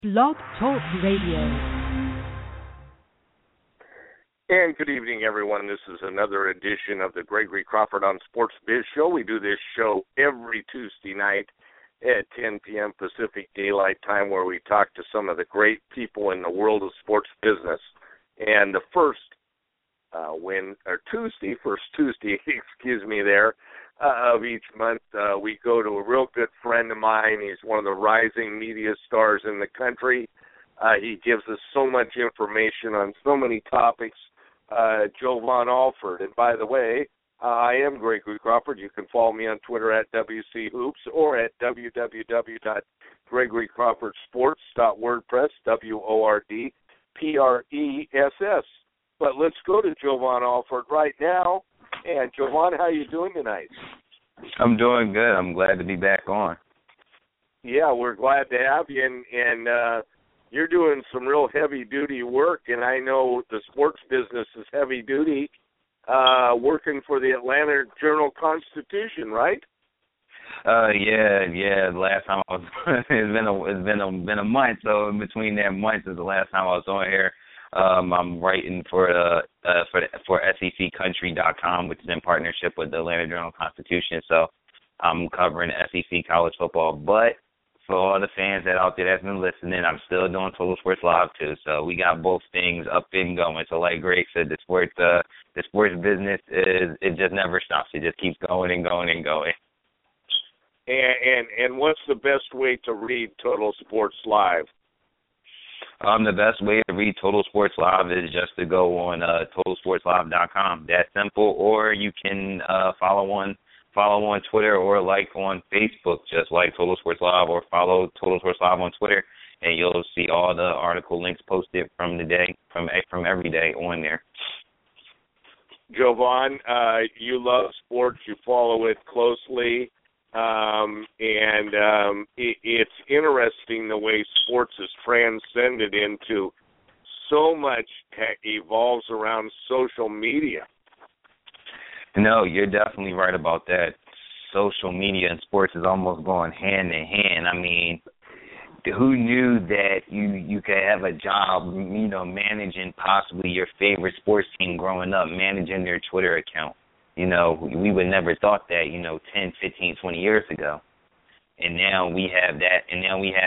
Blog Talk Radio. And good evening, everyone. This is another edition of the Gregory Crawford on Sports Biz Show. We do this show every Tuesday night at 10 p.m. Pacific Daylight Time, where we talk to some of the great people in the world of sports business. And the first Tuesday, of each month, we go to a real good friend of mine. He's one of the rising media stars in the country. He gives us so much information on so many topics. Jovan Alford. And by the way, I am Gregory Crawford. You can follow me on Twitter at WC Hoops or at www.gregorycrawfordsports.wordpress, WORDPRESS. But let's go to Jovan Alford right now. And Jovan, how are you doing tonight? I'm doing good. I'm glad to be back on. Yeah, we're glad to have you. And you're doing some real heavy-duty work, and I know the sports business is heavy-duty, working for the Atlanta Journal-Constitution, right? Yeah. Last time I was, it's been a month. So in between that month is the last time I was on here. I'm writing for SECCountry.com, which is in partnership with the Atlanta Journal-Constitution. So I'm covering SEC college football. But for all the fans out there that's been listening, I'm still doing Total Sports Live too. So we got both things up and going. So like Greg said, the sports business it just never stops. It just keeps going and going and going. And what's the best way to read Total Sports Live? The best way to read Total Sports Live is just to go on TotalSportsLive.com. That's simple. Or you can follow on Twitter or like on Facebook, just like Total Sports Live, or follow Total Sports Live on Twitter, and you'll see all the article links posted from the day, from every day on there. Jovan, you love sports. You follow it closely. It's interesting the way sports is transcended into so much evolves around social media. No, you're definitely right about that. Social media and sports is almost going hand in hand. I mean, who knew that you could have a job, managing possibly your favorite sports team growing up, managing their Twitter account? We would never thought that, 10, 15, 20 years ago. And now we have that, and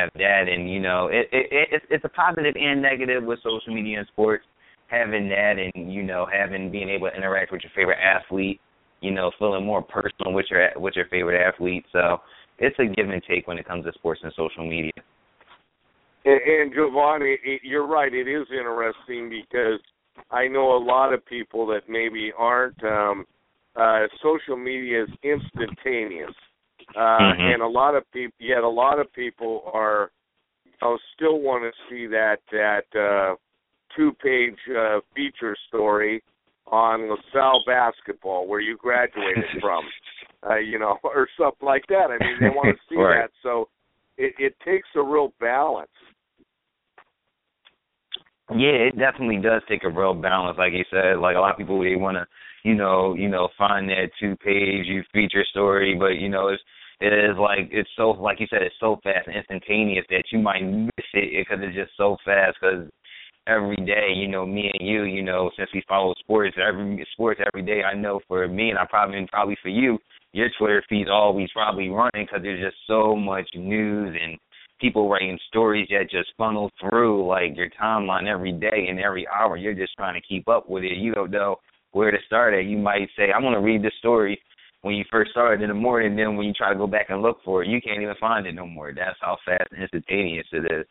it's a positive and negative with social media and sports, having that and, being able to interact with your favorite athlete, feeling more personal with your favorite athlete. So it's a give and take when it comes to sports and social media. And Jovan, you're right. It is interesting because I know a lot of people that maybe aren't social media is instantaneous, and a lot of people are still want to see that two-page feature story on LaSalle basketball where you graduated from, or something like that. I mean, they want to see right. that, so it takes a real balance. Yeah, it definitely does take a real balance. Like you said, like a lot of people, they want to, find that two-page feature story, but, it's so, like you said, it's so fast and instantaneous that you might miss it because it's just so fast because every day, me and you, since we follow sports every day, I know for me and probably for you, your Twitter feed's always probably running because there's just so much news and people writing stories that just funnel through like your timeline every day and every hour. You're just trying to keep up with it. You don't know where to start at. You might say, I want to read this story when you first started in the morning, then when you try to go back and look for it, you can't even find it no more. That's how fast and instantaneous it is.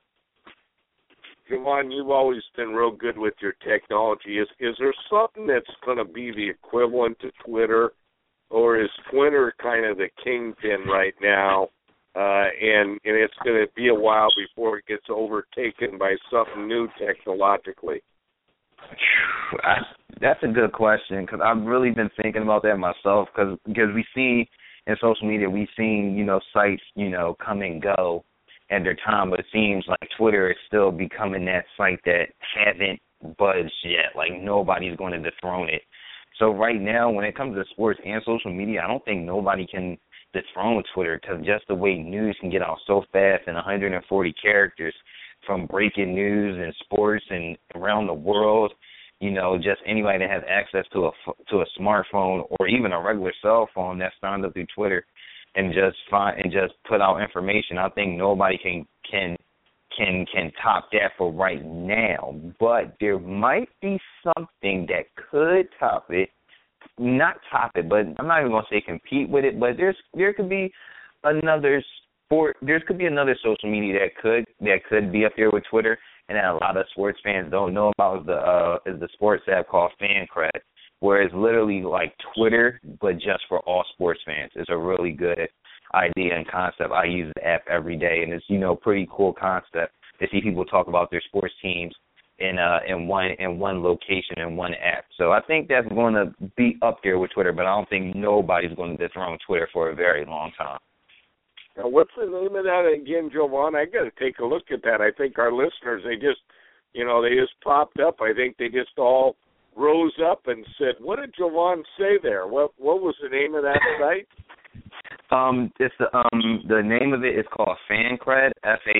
Jovan, you've always been real good with your technology. Is there something that's going to be the equivalent to Twitter, or is Twitter kind of the kingpin right now? And it's going to be a while before it gets overtaken by something new technologically. That's a good question because I've really been thinking about that myself because we see in social media, we've seen, sites, come and go at their time, but it seems like Twitter is still becoming that site that hasn't budged yet. Like nobody's going to dethrone it. So right now, when it comes to sports and social media, I don't think nobody can dethrone Twitter, because just the way news can get out so fast in 140 characters, from breaking news and sports and around the world, just anybody that has access to a smartphone or even a regular cell phone that's signed up through Twitter and just put out information. I think nobody can top that for right now. But there might be something that could top it. Not top it, but I'm not even gonna say compete with it. But there could be another sport. There could be another social media that could be up there with Twitter, and that a lot of sports fans don't know about is the sports app called FanCred, where it's literally like Twitter but just for all sports fans. It's a really good idea and concept. I use the app every day, and it's pretty cool concept to see people talk about their sports teams in one location in one app. So I think that's going to be up there with Twitter, but I don't think nobody's going to dethrone Twitter for a very long time. Now, what's the name of that again, Jovan? I got to take a look at that. I think our listeners, they just popped up. I think they just all rose up and said, "What did Jovan say there? What was the name of that site?" It's the name of it is called FanCred,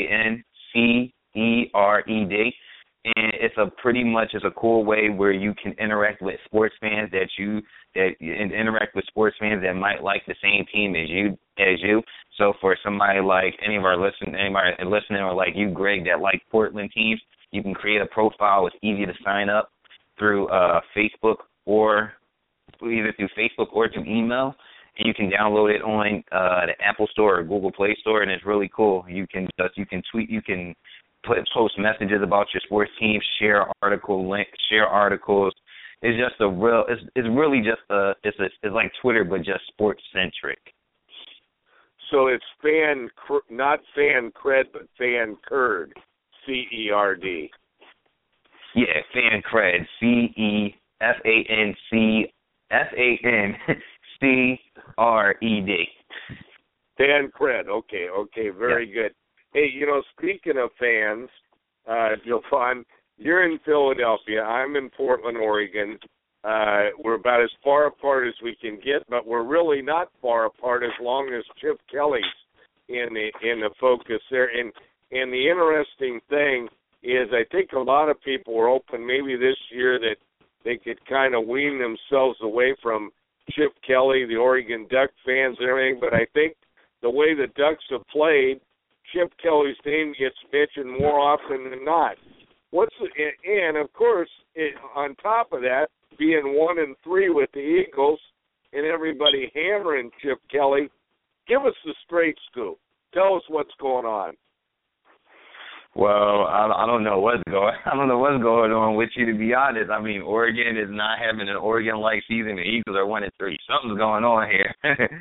FANCERED. And it's a cool way where you can interact with sports fans interact with sports fans that might like the same team as you. So for somebody like anybody listening, or like you, Greg, that like Portland teams, you can create a profile. It's easy to sign up through Facebook, or either through Facebook or through email, and you can download it on the Apple Store or Google Play Store, and it's really cool. You can tweet, you can post messages about your sports team, share articles. It's just it's like Twitter, but just sports centric. So it's not FanCred, but FanCerd, CERD. Yeah, FanCred, FANCRED. FanCred. Okay, very good. Hey, speaking of fans, Jovan, you're in Philadelphia. I'm in Portland, Oregon. We're about as far apart as we can get, but we're really not far apart as long as Chip Kelly's in the focus there. And the interesting thing is, I think a lot of people were hoping maybe this year that they could kind of wean themselves away from Chip Kelly, the Oregon Duck fans and everything. But I think the way the Ducks have played, Chip Kelly's name gets mentioned more often than not. And of course, on top of that, being 1-3 with the Eagles and everybody hammering Chip Kelly, give us the straight scoop. Tell us what's going on. Well, I don't know what's going on with you, to be honest. I mean, Oregon is not having an Oregon-like season. The Eagles are 1-3. Something's going on here.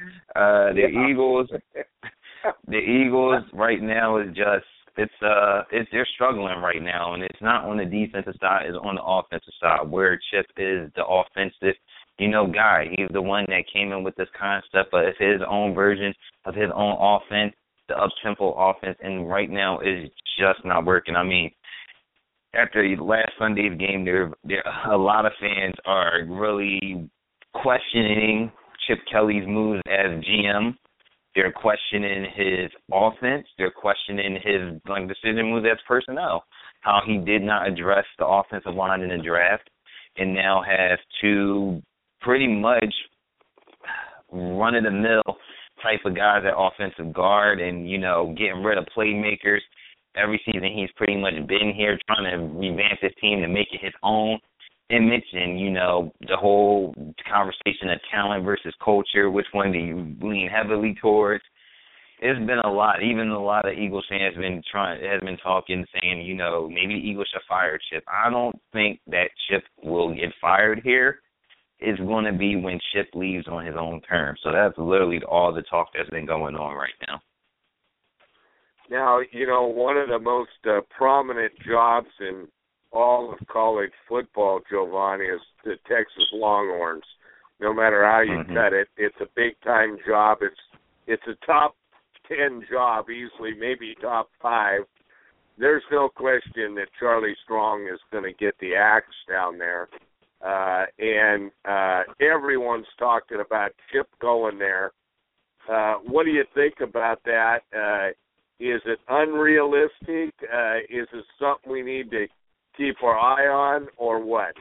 The Eagles right now is just they're struggling right now, and it's not on the defensive side, it's on the offensive side, where Chip is the offensive guy. He's the one that came in with this concept of his own version of his own offense, the up-tempo offense, and right now is just not working. I mean, after last Sunday's game, there a lot of fans are really questioning Chip Kelly's moves as GM. They're questioning his offense. They're questioning his decision moves as personnel, how he did not address the offensive line in the draft and now has two pretty much run-of-the-mill type of guys at offensive guard and, getting rid of playmakers. Every season he's pretty much been here trying to revamp his team to make it his own image and, the whole conversation of talent versus culture, which one do you lean heavily towards. It's been a lot. Even a lot of Eagles fans has been talking, saying, maybe the Eagles should fire Chip. I don't think that Chip will get fired here. It's going to be when Chip leaves on his own terms. So that's literally all the talk that's been going on right now. Now, one of the most prominent jobs in all of college football, Jovan, is the Texas Longhorns. No matter how you cut it, it's a big-time job. It's a top 10 job easily, maybe top 5. There's no question that Charlie Strong is going to get the axe down there. And everyone's talking about Chip going there. What do you think about that? Is it unrealistic? Is it something we need to keep our eye on, or what?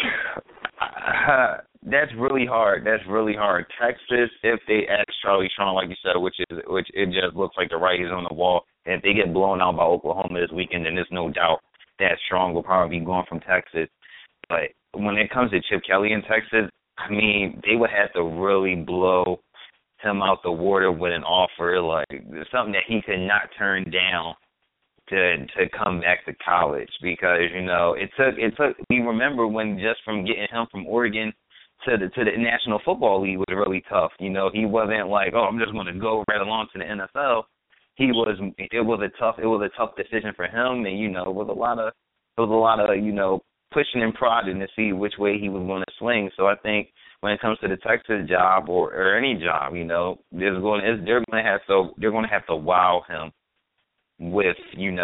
That's really hard. Texas, if they ask Charlie Strong, like you said, which it just looks like the writing's on the wall, and if they get blown out by Oklahoma this weekend, then there's no doubt that Strong will probably be going from Texas. But when it comes to Chip Kelly in Texas, I mean, they would have to really blow him out the water with an offer, like something that he could not turn down to come back to college, because it took we remember when just from getting him from Oregon to the National Football League was really tough. He wasn't like, oh, I'm just going to go right along to the NFL. It was a tough decision for him, and it was a lot of pushing and prodding to see which way he was going to swing. So I think when it comes to the Texas job or any job, they're going to have to wow him with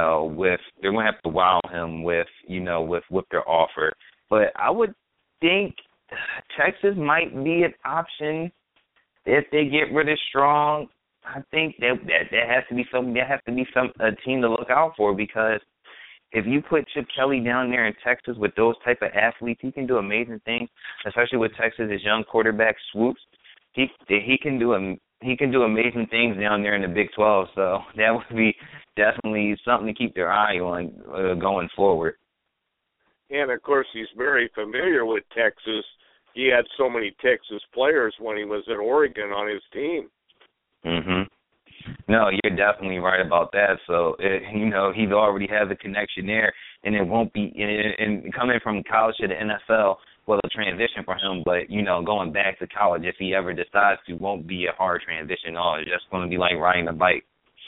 their offer. But I would think Texas might be an option if they get rid of Strong. I think that has to be something. There has to be a team to look out for, because if you put Chip Kelly down there in Texas with those type of athletes, he can do amazing things, especially with Texas' young quarterback Swoops. He can do amazing things down there in the Big 12. So that would be definitely something to keep their eye on going forward. And of course, he's very familiar with Texas. He had so many Texas players when he was at Oregon on his team. Mhm. No, you're definitely right about that. So, he's already has a connection there, and it won't be, and coming from college to the NFL was a transition for him, but, going back to college, if he ever decides to, won't be a hard transition at all. It's just going to be like riding a bike.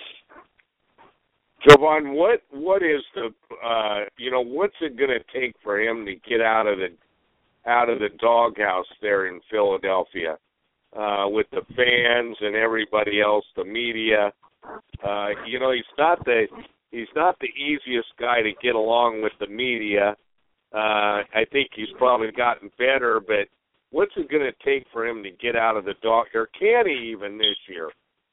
Jovan, what is the, what's it going to take for him to get out of the doghouse there in Philadelphia? With the fans and everybody else, the media, he's not the easiest guy to get along with the media. I think he's probably gotten better, but what's it going to take for him to get out of the dog? Or can he even this year?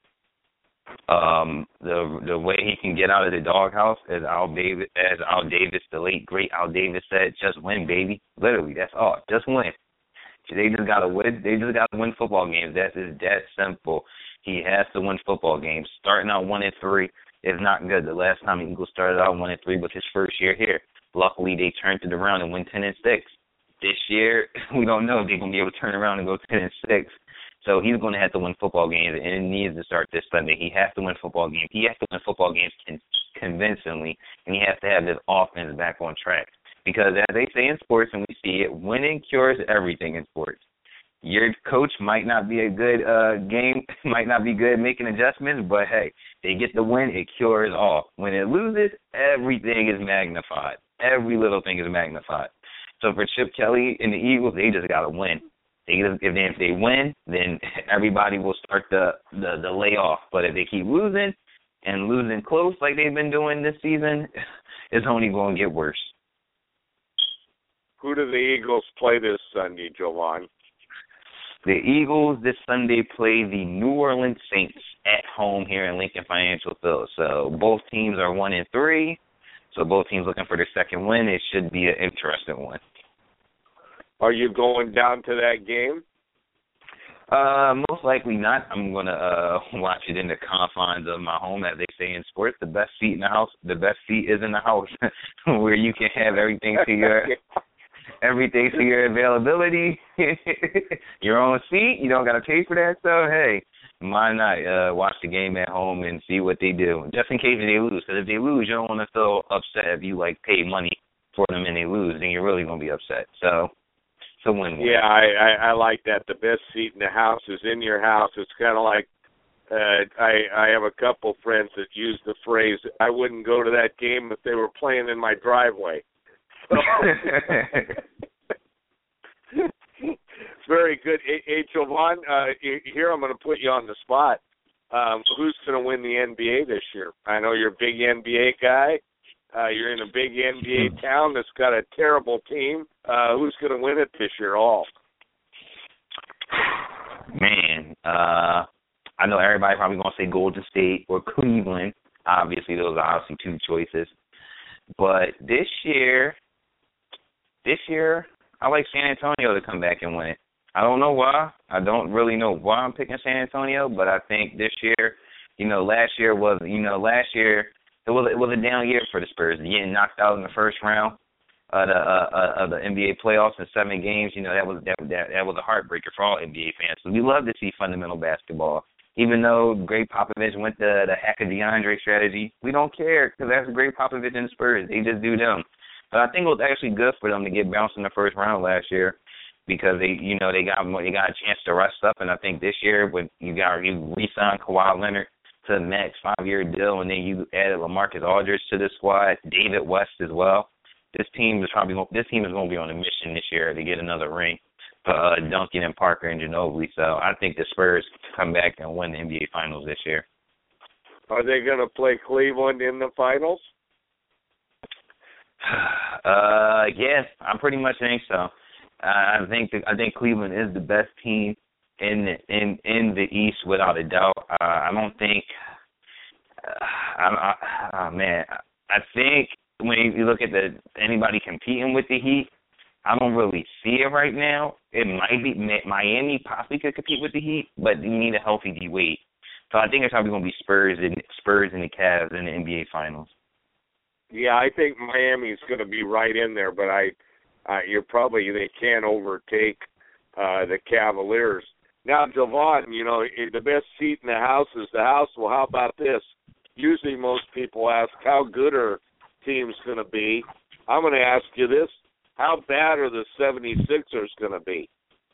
The way he can get out of the doghouse, as Al Davis, the late great Al Davis said, just win, baby. Literally, that's all. Just win. They just gotta win. They just gotta win football games. That's that simple. He has to win football games. Starting out 1-3 is not good. The last time the Eagles started out 1-3 was his first year here. Luckily, they turned it around and went 10-6. This year, we don't know if they're gonna be able to turn around and go 10-6. So he's going to have to win football games, and it needs to start this Sunday. He has to win football games. He has to win football games convincingly, and he has to have his offense back on track. Because as they say in sports, and we see it, winning cures everything in sports. Your coach might not be a good might not be good making adjustments, but hey, they get the win, it cures all. When it loses, everything is magnified. Every little thing is magnified. So for Chip Kelly and the Eagles, they just got to win. If they win, then everybody will start the layoff. But if they keep losing and losing close like they've been doing this season, it's only going to get worse. Who do the Eagles play this Sunday, Jovan? The Eagles this Sunday play the New Orleans Saints at home here in Lincoln Financial Field. So both teams are 1-3. So both teams looking for their second win. It should be an interesting one. Are you going down to that game? Most likely not. I'm going to watch it in the confines of my home, as they say in sports. The best seat in the house, the best seat is in the house, where you can have everything to your availability. Your own seat. You don't got to pay for that stuff. Hey, why not watch the game at home and see what they do, just in case they lose? Because if they lose, you don't want to feel upset if you pay money for them and they lose. Then you're really going to be upset. So. So win-win. Yeah, I like that. The best seat in the house is in your house. It's kind of like I have a couple friends that use the phrase, I wouldn't go to that game if they were playing in my driveway. So, very good. Hey, Jovan, here I'm going to put you on the spot. Who's going to win the NBA this year? I know you're a big NBA guy. You're in a big NBA town that's got a terrible team. Who's going to win it this year all? Man, I know everybody probably going to say Golden State or Cleveland. Obviously, those are obviously two choices. But this year, I like San Antonio to come back and win it. I don't know why. I don't really know why I'm picking San Antonio, but I think this year, last year it was a down year for the Spurs. Getting knocked out in the first round of the NBA playoffs in 7 games, that was a heartbreaker for all NBA fans. So we love to see fundamental basketball. Even though Greg Popovich went the hack of DeAndre strategy, we don't care because that's Greg Popovich and the Spurs. They just do them. But I think it was actually good for them to get bounced in the first round last year because they got a chance to rest up. And I think this year when you re-signed Kawhi Leonard to the max 5-year deal, and then you added LaMarcus Aldridge to the squad, David West as well. This team is going to be on a mission this year to get another ring for Duncan and Parker and Ginobili. So I think the Spurs come back and win the NBA Finals this year. Are they going to play Cleveland in the finals? Yeah, I pretty much think so. I think Cleveland is the best team in the East without a doubt. I don't think. I think when you look at anybody competing with the Heat, I don't really see it right now. It might be Miami possibly could compete with the Heat, but you need a healthy D Wade. So I think it's probably going to be Spurs and the Cavs in the NBA Finals. Yeah, I think Miami's going to be right in there, but they can't overtake the Cavaliers. Now, Javon, the best seat in the house is the house. Well, how about this? Usually most people ask how good are teams going to be. I'm going to ask you this. How bad are the 76ers going to be?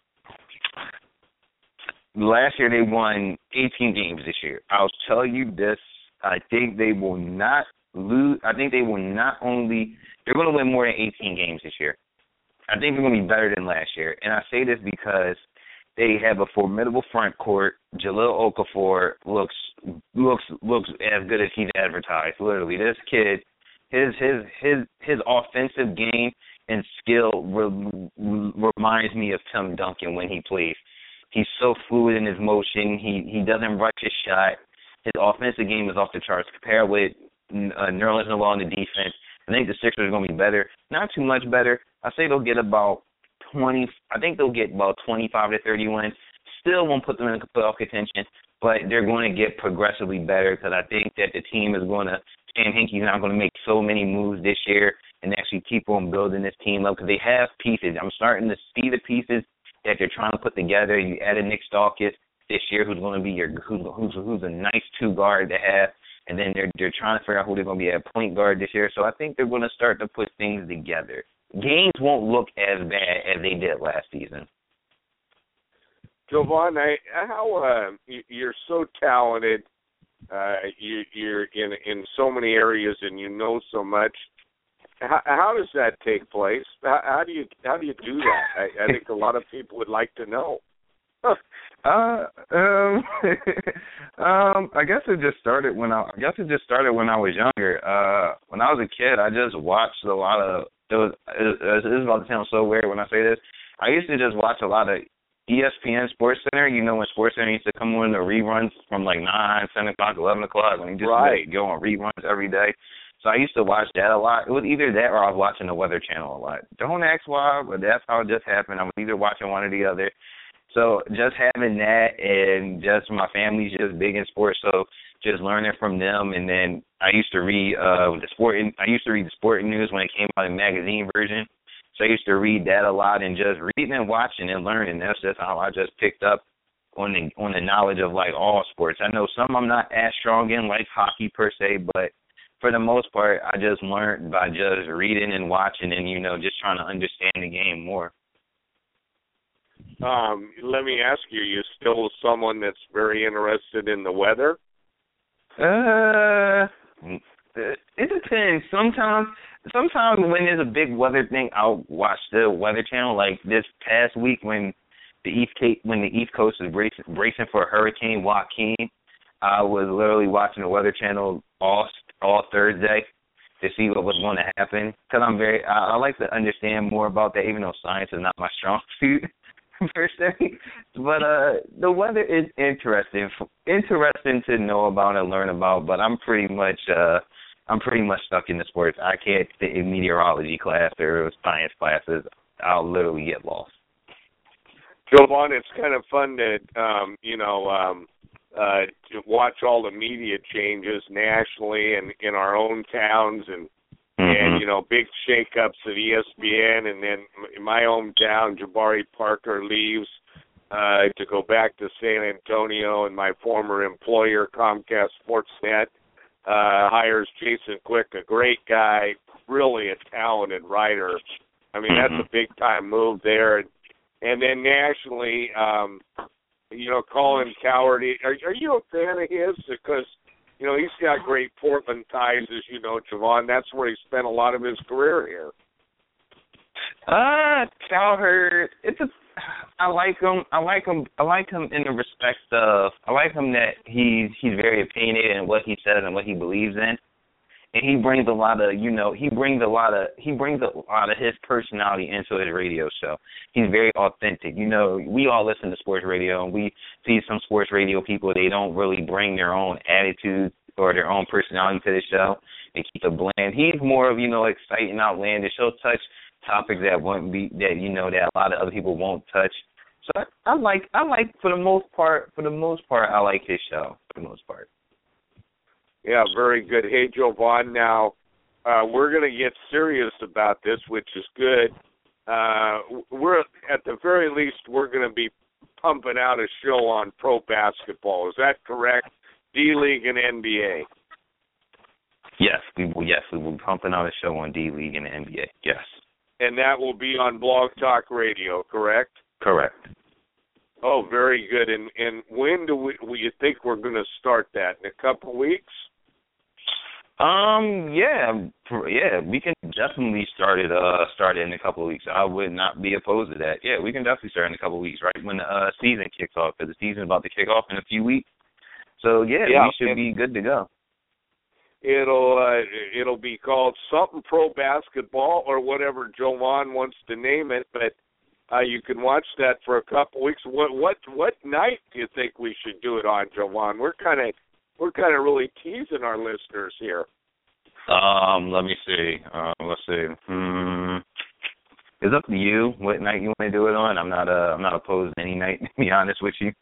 Last year they won 18 games this year. I'll tell you this. I think they will not lose. I think they will not only – they're going to win more than 18 games this year. I think they're going to be better than last year. And I say this because they have a formidable front court. Jahlil Okafor looks as good as he's advertised. Literally, this kid, his offensive game and skill reminds me of Tim Duncan when he plays. He's so fluid in his motion. He doesn't rush his shot. His offensive game is off the charts. Compared with Nerlens Noel on the defense, I think the Sixers are going to be better. Not too much better. I say they'll get about 20. I think they'll get about 25 to 30 wins. Still won't put them in playoff contention, but they're going to get progressively better because I think that the team is going to. Sam Hinkie's not going to make so many moves this year and actually keep on building this team up because they have pieces. I'm starting to see the pieces that they're trying to put together. You added Nick Stauskas this year, who's going to be who's a nice 2-guard to have, and then they're trying to figure out who they're going to be at point guard this year. So I think they're going to start to put things together. Games won't look as bad as they did last season. Jovan, you're so talented. You're in so many areas, and you know so much. How does that take place? How do you do that? I think a lot of people would like to know. I guess it just started when I was younger. When I was a kid, I just watched a lot of. This is about to sound so weird when I say this. I used to just watch a lot of ESPN Sports Center. When Sports Center used to come on the reruns from like 9, 10 o'clock, 11 o'clock, when he just go on reruns every day. So I used to watch that a lot. It was either that or I was watching the Weather Channel a lot. Don't ask why, but that's how it just happened. I was either watching one or the other. So just having that, and just my family's just big in sports, so just learning from them. And then I used to read the sporting news when it came out in magazine version. So I used to read that a lot, and just reading and watching and learning. That's just how I just picked up on the knowledge of like all sports. I know some I'm not as strong in, like hockey per se, but for the most part, I just learned by just reading and watching, and just trying to understand the game more. Let me ask you: you still someone that's very interested in the weather? It depends. Sometimes when there's a big weather thing, I'll watch the Weather Channel. Like this past week when the East Coast was bracing for Hurricane Joaquin, I was literally watching the Weather Channel all Thursday to see what was going to happen. Because I like to understand more about that, even though science is not my strong suit. per se. But the weather is interesting to know about and learn about. But I'm pretty much stuck in the sports. I can't sit in meteorology class or science classes. I'll literally get lost. Jovan, it's kind of fun to to watch all the media changes nationally and in our own towns and big shakeups at ESPN, and then in my hometown, Jabari Parker leaves to go back to San Antonio, and my former employer, Comcast Sportsnet, hires Jason Quick, a great guy, really a talented writer. I mean, that's a big-time move there. And then nationally, Colin Cowherd, are you a fan of his? Because, he's got great Portland ties, as you know, Jovan. That's where he spent a lot of his career here. Cowherd, I like him in the respect of, I like him that he's very opinionated in what he says and what he believes in. And he brings a lot of his personality into his radio show. He's very authentic. We all listen to sports radio, and we see some sports radio people, they don't really bring their own attitude or their own personality to the show. They keep it bland. He's more of, exciting, outlandish. He'll touch topics that that a lot of other people won't touch. So I like for the most part, I like his show for the most part. Yeah, very good. Hey, Jovan, now we're going to get serious about this, which is good. We're at the very least, we're going to be pumping out a show on pro basketball. Is that correct? D-League and NBA. Yes, we will be pumping out a show on D-League and the NBA. Yes. And that will be on Blog Talk Radio, correct? Correct. Oh, very good. And when do you think we're going to start that? In a couple of weeks? Yeah, we can definitely start it in a couple of weeks. I would not be opposed to that. Yeah, we can definitely start in a couple of weeks, right when the season kicks off, because the season's about to kick off in a few weeks. So we should be good to go. It'll be called something pro basketball or whatever Jovan wants to name it, but you can watch that for a couple of weeks. What night do you think we should do it on, Jovan? We're kind of really teasing our listeners here. Let me see. Let's see. It's up to you what night you want to do it on. I'm not opposed to any night, to be honest with you.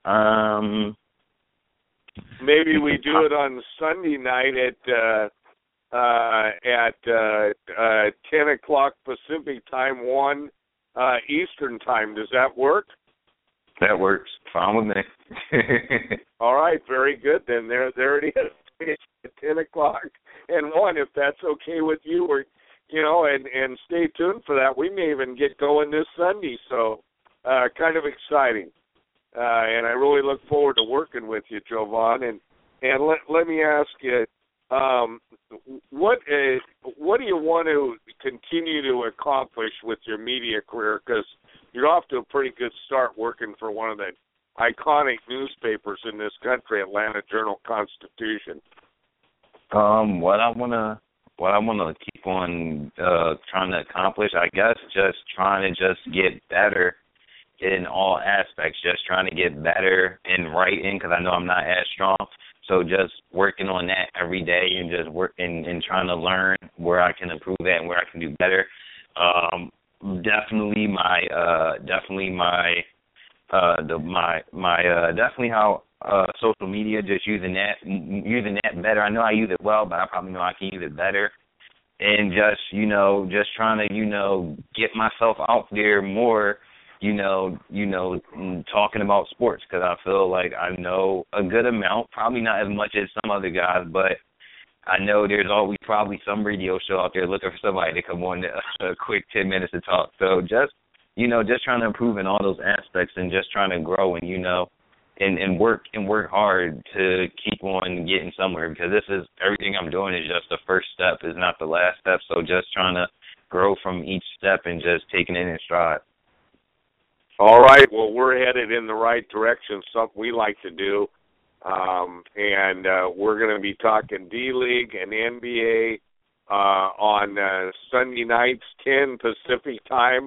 Maybe we do it on Sunday night at 10 o'clock Pacific time, 1 Eastern time. Does that work? That works. Fine with me. All right, very good. Then there it is, at 10 o'clock and 1, if that's okay with you. Or, and stay tuned for that. We may even get going this Sunday, so kind of exciting. And I really look forward to working with you, Jovan. And let me ask you, what do you want to continue to accomplish with your media career? Because you're off to a pretty good start working for one of the iconic newspapers in this country, Atlanta Journal-Constitution. What I wanna keep on trying to accomplish, I guess, just trying to just get better in all aspects, just trying to get better in writing, because I know I'm not as strong. So just working on that every day and just working and trying to learn where I can improve at and where I can do better. Definitely how social media, just using that better. I know I use it well, but I probably know I can use it better. And just trying to, get myself out there more, talking about sports, because I feel like I know a good amount, probably not as much as some other guys, but I know there's always probably some radio show out there looking for somebody to come on a quick 10 minutes to talk. So just trying to improve in all those aspects and just trying to grow and work hard to keep on getting somewhere, because this is everything I'm doing is just the first step, is not the last step. So just trying to grow from each step and just taking it in stride. All right. Well, we're headed in the right direction, something we like to do. And we're going to be talking D-League and NBA on Sunday nights, 10 Pacific time,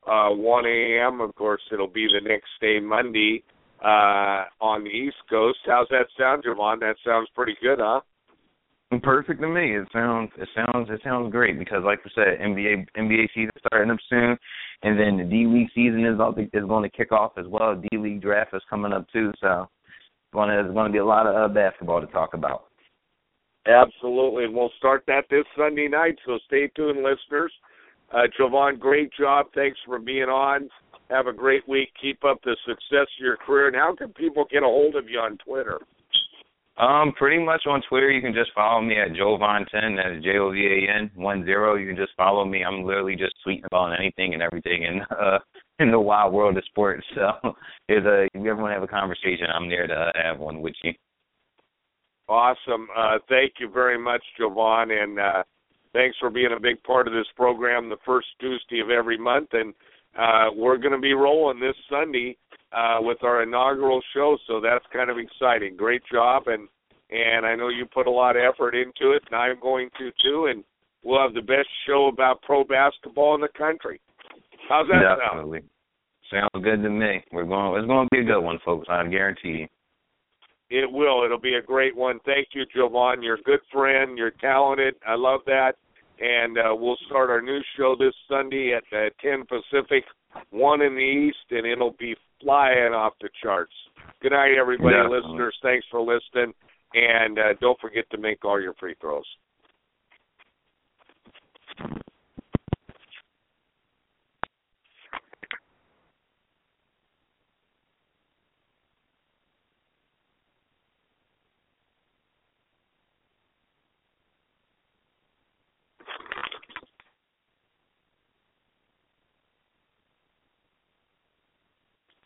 1 a.m. Of course, it'll be the next day, Monday, on the East Coast. How's that sound, Javon? That sounds pretty good, huh? Perfect to me. It sounds great because, like I said, NBA season starting up soon, and then the D League season is going to kick off as well. D League draft is coming up too, so there's going to be a lot of basketball to talk about. Absolutely, and we'll start that this Sunday night. So stay tuned, listeners. Javon, great job. Thanks for being on. Have a great week. Keep up the success of your career. And how can people get a hold of you on Twitter? Pretty much on Twitter, you can just follow me at Jovan10, that's Jovan10. You can just follow me. I'm literally just tweeting about anything and everything in the wild world of sports. So if you ever want to have a conversation, I'm there to have one with you. Awesome. Thank you very much, Javon, and thanks for being a big part of this program the first Tuesday of every month. And we're going to be rolling this Sunday with our inaugural show, so that's kind of exciting. Great job, and I know you put a lot of effort into it, and I'm going to too, and we'll have the best show about pro basketball in the country. How's that Definitely. Sounds good to me. It's going to be a good one, folks, I guarantee you. It will. It'll be a great one. Thank you, Javon. You're a good friend. You're talented. I love that. And we'll start our new show this Sunday at 10 Pacific, 1 in the East, and it'll be flying off the charts. Good night, everybody, Definitely. listeners. Thanks for listening. And don't forget to make all your free throws.